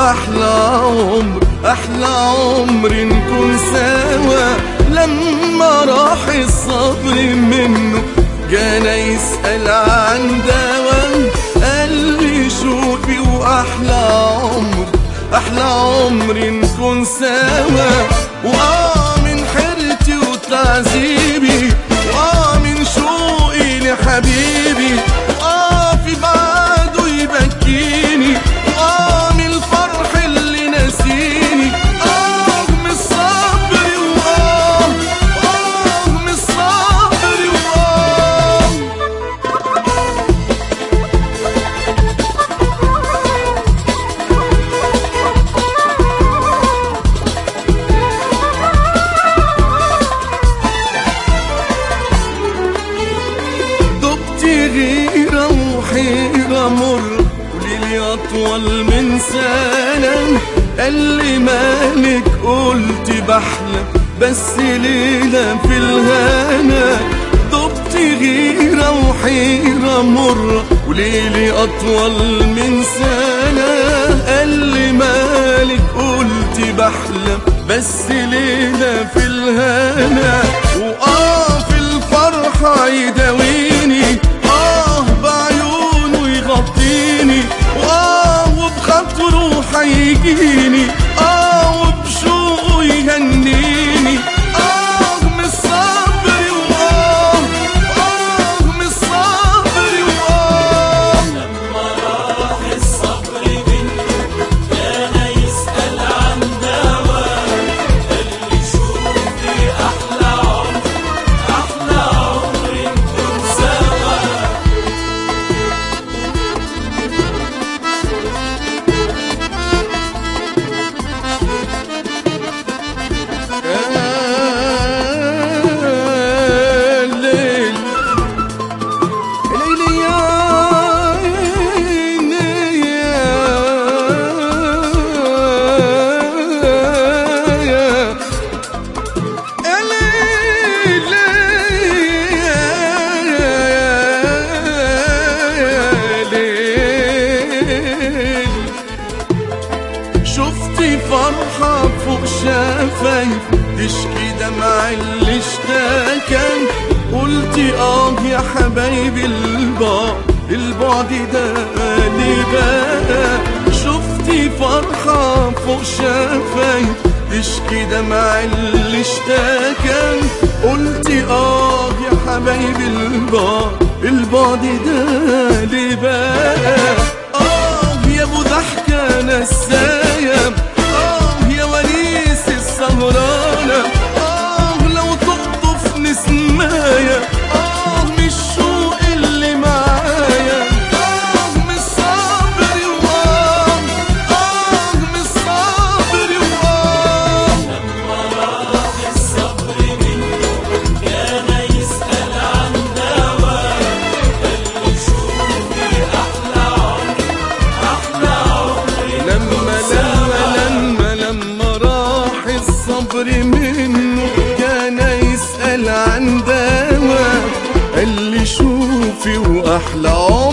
وأحلى عمر، أحلى عمر نكون سوا. لما راح الصبر منه جانا يسأل عن دوا، قال لي شوفي وأحلى عمر، أحلى عمر نكون سوا. من حيرتي وتعذيبي من شوقي لحبيبي، في بعده يبكيني، من الفرح اللي ناسيني، من الصبر من الصبر غيرة وحيرة مر، وليلي أطول من سنة. قال لي مالك قلت بحلم بس ليلة في الهنا. ضبط غيرة وحيرة مر، وليلي أطول من سنة. قال لي مالك قلت بحلم بس ليلة في الهنا. في الفرحة يداويني، بعيونه يغطيني، وبخاطره حيجيني، وبشوقه يهنيني، من الصبر من الصبر لما راح الصبر منه كان يسأل عن دواء، قال لي شوفي أحلى عمر، أحلى عمر نكون سوا. شفتي فرحة فوق شفايف تشكي دمع اللي اشتكى، قلتي يا حبايبي البعد ده ليه بقى. شفتي فرحة فوق شفايف تشكي دمع اللي اشتكى، قلتي يا حبايبي البعد ده ليه بقى. يا ابو ضحكة نساية، يا ونيس السهرانة، لو تخطف نسمايا، من الشوق اللي معايا، من الصبر من الصبر لما راح الصبر منه كان يسأل عن دواء، قال لي شوفي أحلى عمر، أحلى عمر لما راح الصبر منه كان يسأل عن دواء، قال لي شوفي وأحلى عمر.